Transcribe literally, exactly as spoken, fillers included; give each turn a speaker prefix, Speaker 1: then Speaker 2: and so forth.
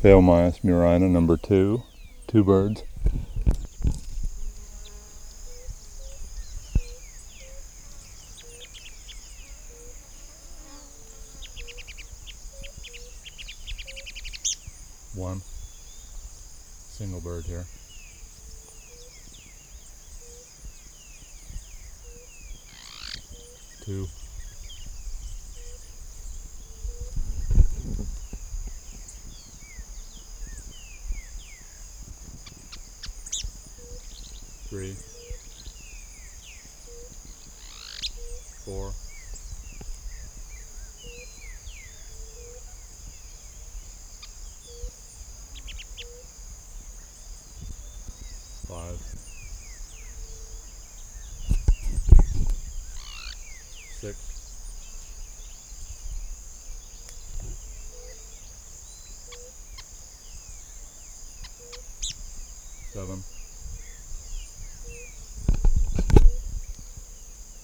Speaker 1: Phaeomyas murina number two, two birds. One single bird here. Two. Three. Four. Five. Six. Seven.